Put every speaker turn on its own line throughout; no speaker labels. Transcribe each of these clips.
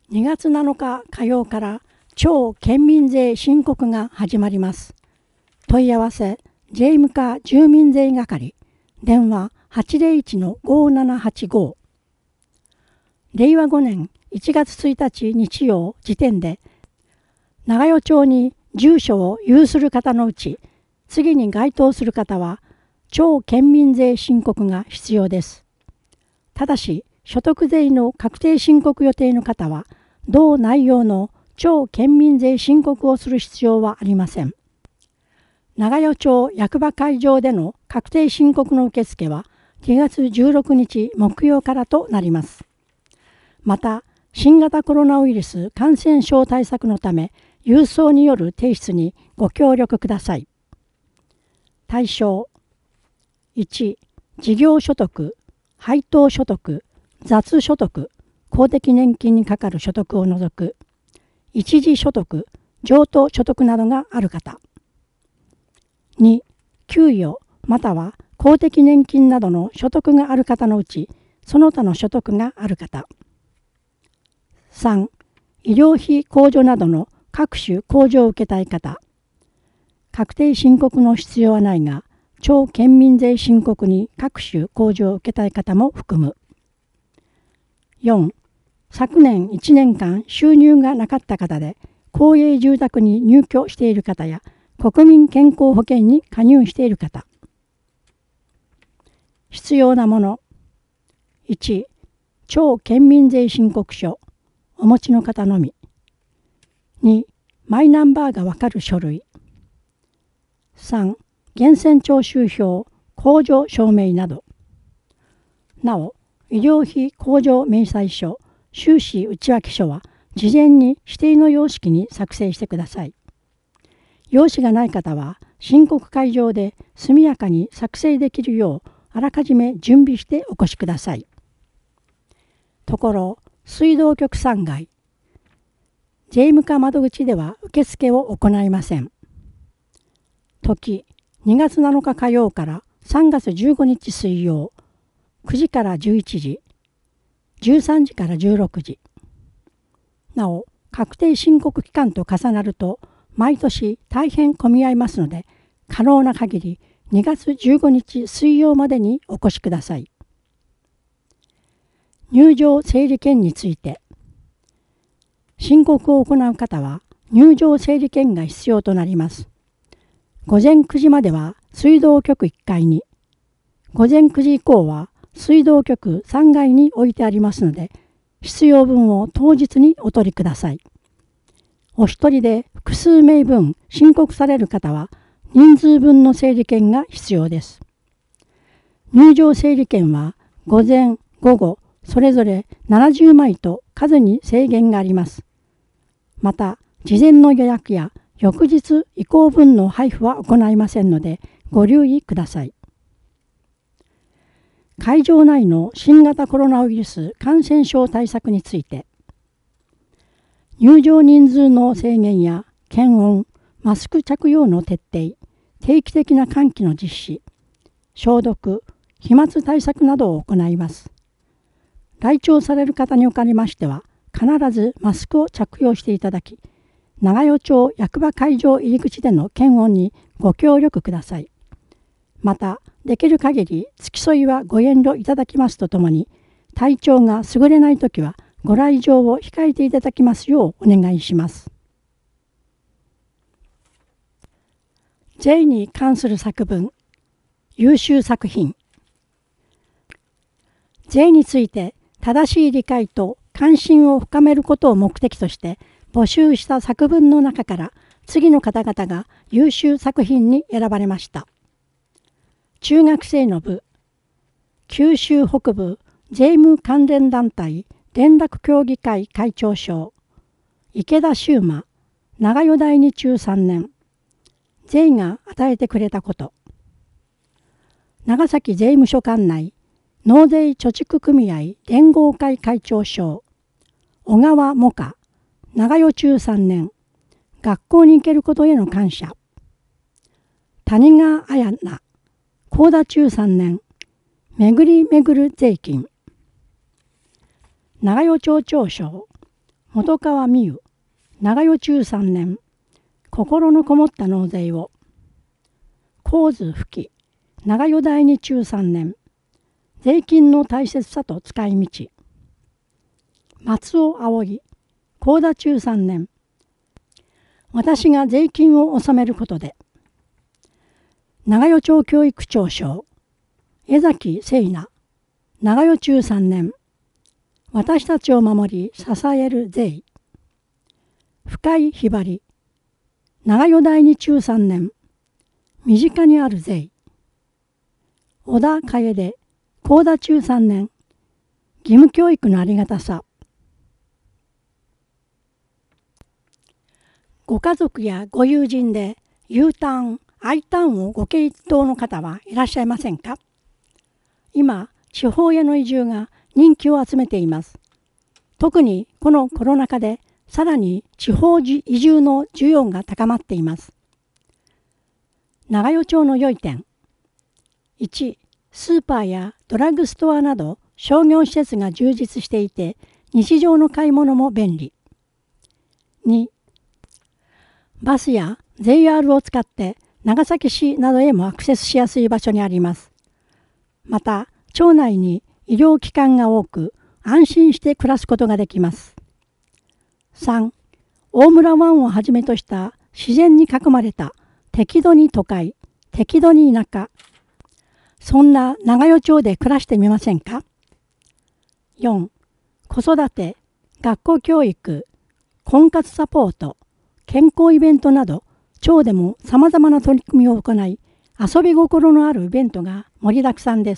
2月7日火曜から超県民税申告が始まります。問い合わせ税務課住民税係電話801-5785。令和5年1月1日日曜時点で長与町に住所を有する方のうち次に該当する方は超県民税申告が必要です。ただし所得税の確定申告予定の方は同内容の超県民税申告をする必要はありません。長与町役場会場での確定申告の受付は2月16日木曜からとなります。また、新型コロナウイルス感染症対策のため、郵送による提出にご協力ください。対象1、事業所得、配当所得、雑所得、公的年金にかかる所得を除く、一時所得、譲渡所得などがある方。2、給与または公的年金などの所得がある方のうち、その他の所得がある方。3、医療費控除などの各種控除を受けたい方。確定申告の必要はないが、超県民税申告に各種控除を受けたい方も含む。4、昨年1年間収入がなかった方で、公営住宅に入居している方や、国民健康保険に加入している方。必要なもの。1、超県民税申告書、お持ちの方のみ。2、マイナンバーがわかる書類。3、源泉徴収票、控除証明など。なお、医療費控除明細書、収支内訳書は事前に指定の様式に作成してください。用紙がない方は申告会場で速やかに作成できるようあらかじめ準備してお越しください。ところ、水道局3階。税務課窓口では受付を行いません。時、2月7日火曜から3月15日水曜、9時から11時、13時から16時。なお、確定申告期間と重なると、毎年大変混み合いますので、可能な限り2月15日水曜までにお越しください。入場整理券について、申告を行う方は入場整理券が必要となります。午前9時までは水道局1階に、午前9時以降は水道局3階に置いてありますので、必要分を当日にお取りください。お一人で複数名分申告される方は人数分の整理券が必要です。入場整理券は午前、午後、それぞれ70枚と数に制限があります。また、事前の予約や翌日移行分の配布は行いませんのでご留意ください。会場内の新型コロナウイルス感染症対策について、入場人数の制限や検温、マスク着用の徹底、定期的な換気の実施、消毒、飛沫対策などを行います。来庁される方におかれましては、必ずマスクを着用していただき、長与町役場会場入り口での検温にご協力ください。また、できる限り付き添いはご遠慮いただきますとともに、体調が優れないときは、ご来場を控えていただきますようお願いします。税に関する作文、優秀作品。税について正しい理解と関心を深めることを目的として募集した作文の中から次の方々が優秀作品に選ばれました。中学生の部、九州北部税務関連団体連絡協議会会長賞、池田修馬、長与第二中3年、税が与えてくれたこと。長崎税務署管内、納税貯蓄組合連合会会長賞、小川萌歌、長与中3年、学校に行けることへの感謝。谷川綾菜、高田中3年、巡り巡る税金。長与町長賞、 本川美優、長与中3年、心のこもった納税を。神津富貴、長与第二中3年、税金の大切さと使い道。松尾葵、高田中3年、私が税金を納めることで。長与町教育長賞、江崎聖奈、長与中3年、私たちを守り支える税。深井ひばり、長与第二中3年、身近にある税。小田楓、高田中3年、義務教育のありがたさ。ご家族やご友人で U ターン、I ターンをご検討の方はいらっしゃいませんか？今、地方への移住が人気を集めています。特にこのコロナ禍でさらに地方移住の需要が高まっています。長与町の良い点。1、スーパーやドラッグストアなど商業施設が充実していて、日常の買い物も便利。2、バスや JR を使って長崎市などへもアクセスしやすい場所にあります。また、町内に医療機関が多く、安心して暮らすことができます。3、大村湾をはじめとした自然に囲まれた適度に都会、適度に田舎。そんな長与町で暮らしてみませんか？ 4、子育て、学校教育、婚活サポート、健康イベントなど、町でもさまざまな取り組みを行い、遊び心のあるイベントが盛りだくさんです。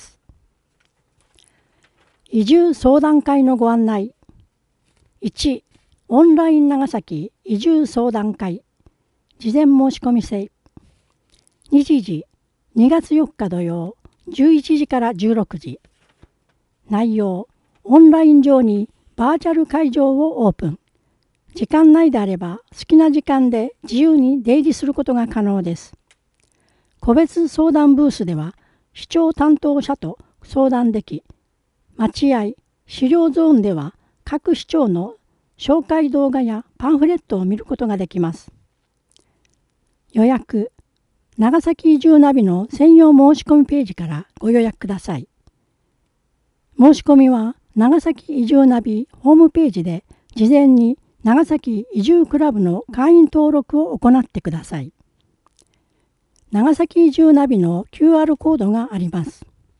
移住相談会のご案内。1、オンライン長崎移住相談会。事前申し込み制。日時、2月4日土曜、11時から16時。内容、オンライン上にバーチャル会場をオープン。時間内であれば好きな時間で自由に出入りすることが可能です。個別相談ブースでは市長担当者と相談でき、待合、資料ゾーンでは各市長の紹介動画やパンフレットを見ることができます。予約、長崎移住ナビの専用申し込みページからご予約ください。申し込みは長崎移住ナビホームページで事前に長崎移住クラブの会員登録を行ってください。長崎移住ナビの QR コードがあります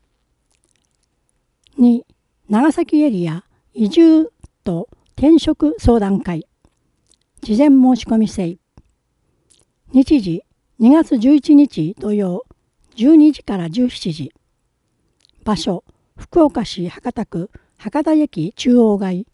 。2、長崎エリア移住と転職相談会。事前申し込み制。日時、2月11日土曜、12時から17時。場所、福岡市博多区博多駅中央街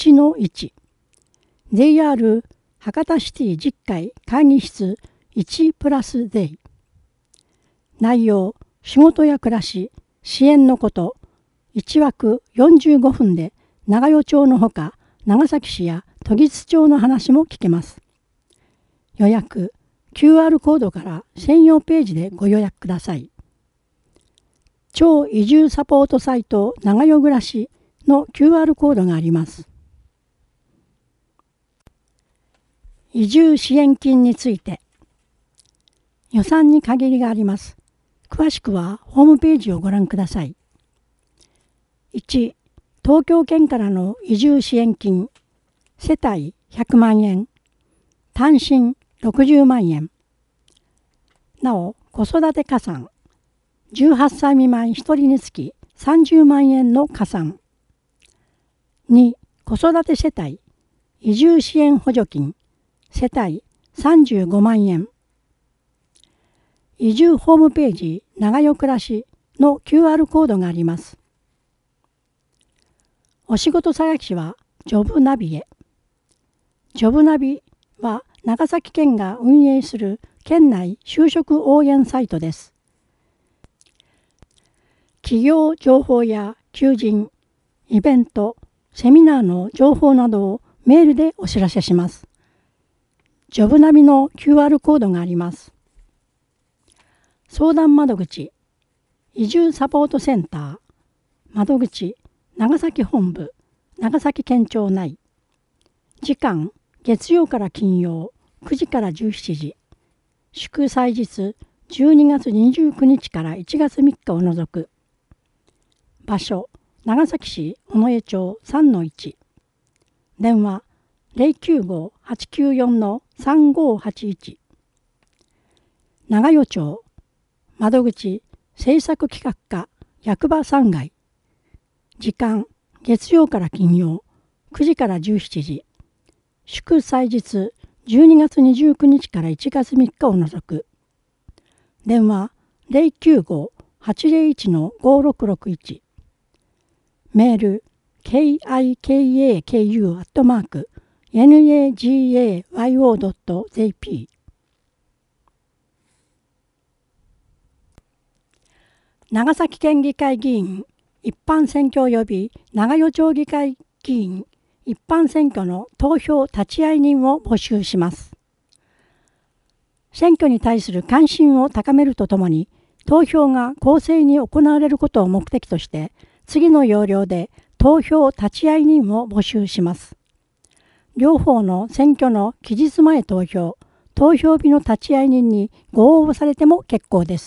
1-1。JR 博多シティ10階会議室1+デイ。内容、仕事や暮らし、支援のこと、1枠45分で長与町のほか、長崎市や時津町の話も聞けます。予約、QR コードから専用ページでご予約ください。町移住サポートサイト長与暮らしの QR コードがあります。移住支援金について。予算に限りがあります。詳しくはホームページをご覧ください。1、東京圏からの移住支援金、世帯100万円、単身60万円。なお、子育て加算、18歳未満1人につき30万円の加算。2、子育て世帯、移住支援補助金、世帯35万円。移住ホームページ長与暮らしの QR コードがあります。お仕事探しはジョブナビへ。ジョブナビは長崎県が運営する県内就職応援サイトです。企業情報や求人、イベント、セミナーの情報などをメールでお知らせします。ジョブナビの QR コードがあります。相談窓口、移住サポートセンター、窓口、長崎本部、長崎県庁内。 時間月曜から金曜9時から17時、祝祭日12月29日から1月3日を除く。場所長崎市尾上町 3-1、電話095-894-3581、長与町窓口政策企画課役場3階、時間月曜から金曜9時から17時、祝祭日12月29日から1月3日を除く。電話095-801-5661、メール kikaku@nagayo.jp。 長崎県議会議員一般選挙及び長与町議会議員一般選挙の投票立ち会い人を募集します。選挙に対する関心を高めるとともに、投票が公正に行われることを目的として、次の要領で投票立ち会い人を募集します。両方の選挙の期日前投票、投票日の立ち会い人にご応募されても結構です。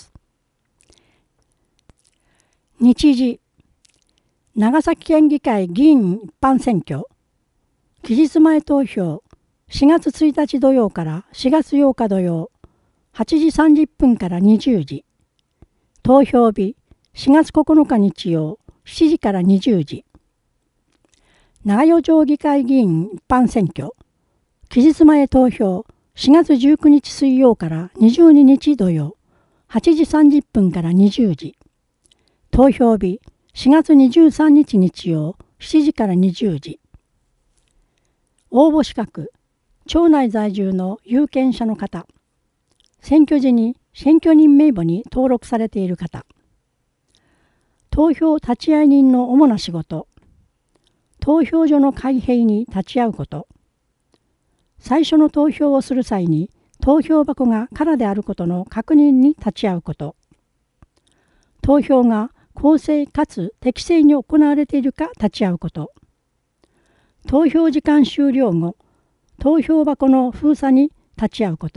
日時、長崎県議会議員一般選挙、期日前投票、4月1日土曜から4月8日土曜、8時30分から20時。投票日、4月9日日曜、7時から20時。長与町議会議員一般選挙、期日前投票、4月19日水曜から22日土曜、8時30分から20時。投票日、4月23日日曜、7時から20時。応募資格、町内在住の有権者の方、選挙時に選挙人名簿に登録されている方、投票立ち会い人の主な仕事、投票所の開閉に立ち会うこと、最初の投票をする際に投票箱が空であることの確認に立ち会うこと、投票が公正かつ適正に行われているか立ち会うこと、投票時間終了後、投票箱の封鎖に立ち会うこと。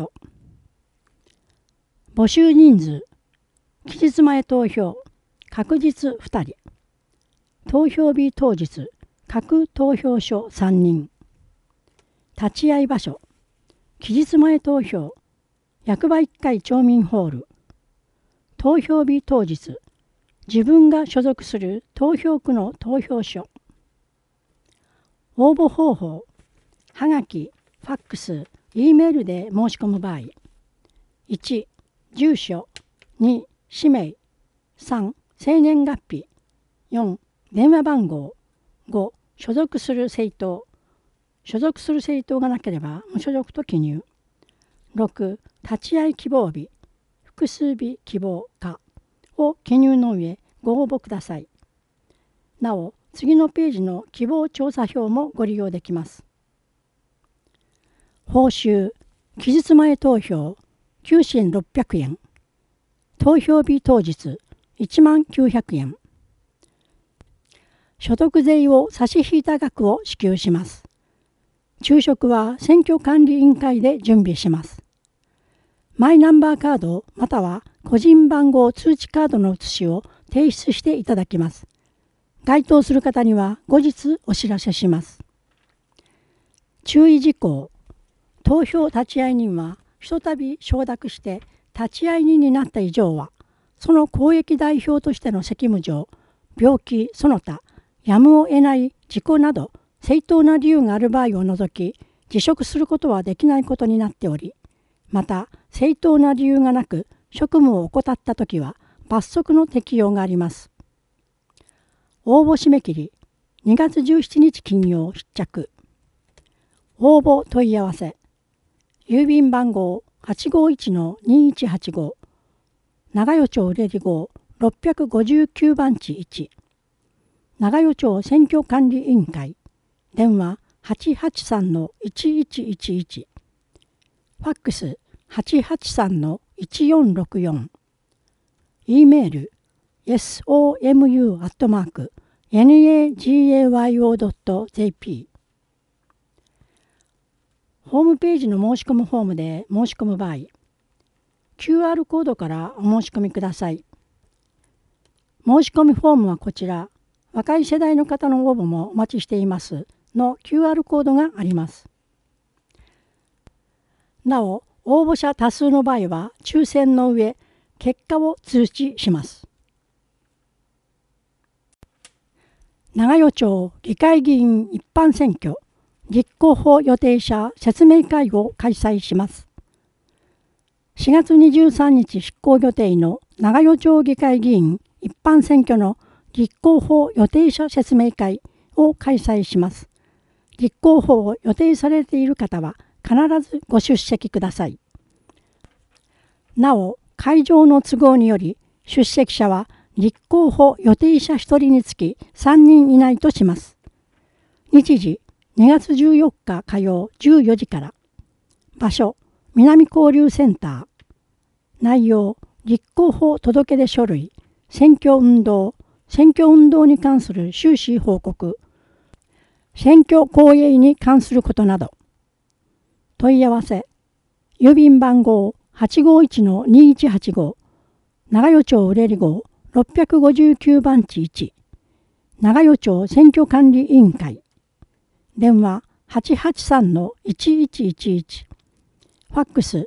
募集人数、期日前投票、確実2人。投票日当日、各投票所3人。立ち会い場所、期日前投票、役場1階町民ホール。投票日当日、自分が所属する投票区の投票所。応募方法、はがき、ファックス、Eメールで申し込む場合、1、住所、2、氏名、3、生年月日、4、電話番号、5、所属する政党、所属する政党がなければ無所属と記入、6、立ち会い希望日、複数日希望かを記入の上ご応募ください。なお、次のページの希望調査票もご利用できます。報酬、期日前投票、9支援600円。投票日当日、10900円。所得税を差し引いた額を支給します。昼食は選挙管理委員会で準備します。マイナンバーカードまたは個人番号通知カードの写しを提出していただきます。該当する方には後日お知らせします。注意事項、投票立ち会い人はひとたび承諾して立ち会い人になった以上は、その公益代表としての責務上、病気その他、やむを得ない事故など正当な理由がある場合を除き、辞職することはできないことになっており、また正当な理由がなく職務を怠ったときは罰則の適用があります。応募締め切り2月17日金曜必着。応募問い合わせ、郵便番号 851-2185 長与町売り号659番地1、長与町選挙管理委員会、電話 883-1111、ファックス 883-1464、Eメール somu@nagayo.jp。 ホームページの申し込むフォームで申し込む場合、QR コードからお申し込みください。申し込みフォームはこちら、若い世代の方の応募もお待ちしていますの QR コードがあります。なお、応募者多数の場合は抽選の上、結果を通知します。長与町議会議員一般選挙立候補予定者説明会を開催します。4月23日執行予定の長与町議会議員一般選挙の立候補予定者説明会を開催します。立候補を予定されている方は必ずご出席ください。なお、会場の都合により出席者は立候補予定者1人につき3人以内とします。日時2月14日火曜14時から。場所南交流センター。内容立候補届出書類、選挙運動に関する収支報告、選挙公営に関することなど。問い合わせ郵便番号851-2185長与町売号659番地1長与町選挙管理委員会電話883-1111ファックス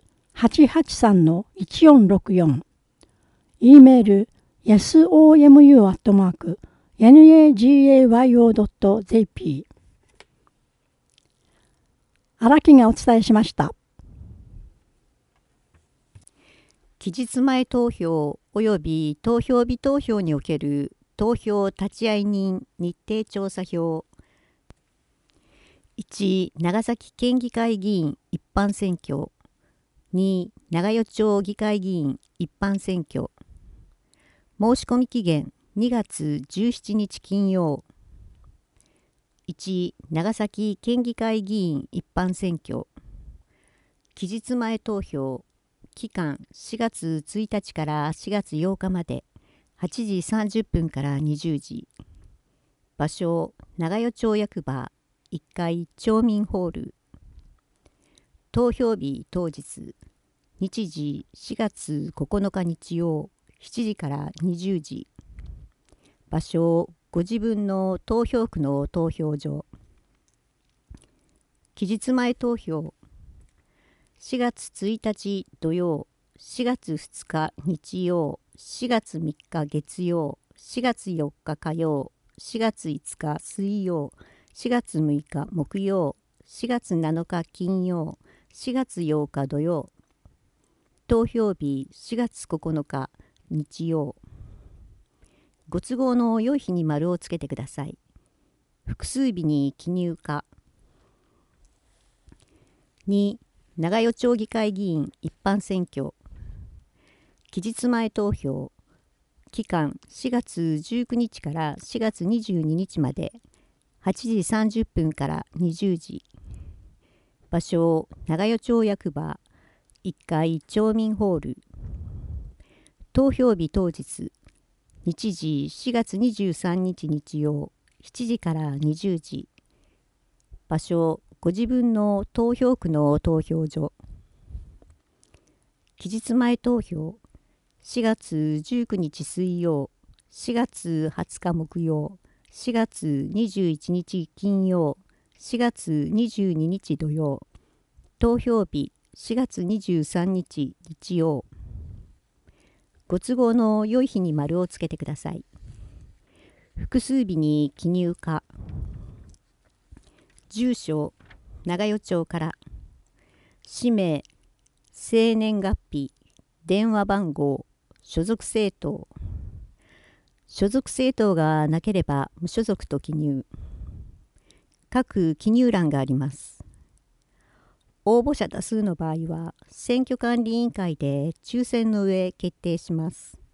883-1464 E メール somu@nagayo.jp 荒木がお伝えしました。
期日前投票及び投票日投票における投票立会人日程調査票。1、長崎県議会議員一般選挙。2、長与町議会議員一般選挙。申し込み期限2月17日金曜。1、長崎県議会議員一般選挙。期日前投票。期間4月1日から4月8日まで8時30分から20時。場所長与町役場1階町民ホール。投票日当日日時4月9日日曜7時から20時。場所ご自分の投票区の投票所。期日前投票4月1日土曜、4月2日日曜、4月3日月曜、4月4日火曜、4月5日水曜、4月6日木曜、4月7日金曜、4月8日土曜。投票日4月9日日曜。ご都合の良い日に丸をつけてください。複数日に記入か。2、長与町議会議員一般選挙。期日前投票。期間4月19日から4月22日まで8時30分から20時。場所長与町役場1階町民ホール。投票日当日日時4月23日日曜7時から20時。場所ご自分の投票区の投票所。期日前投票4月19日水曜、4月20日木曜、4月21日金曜、4月22日土曜。投票日4月23日日曜。ご都合の良い日に丸をつけてください。複数日に記入か。住所長与町から。氏名、生年月日、電話番号、所属政党。所属政党がなければ無所属と記入。各記入欄があります。応募者多数の場合は選挙管理委員会で抽選の上決定します。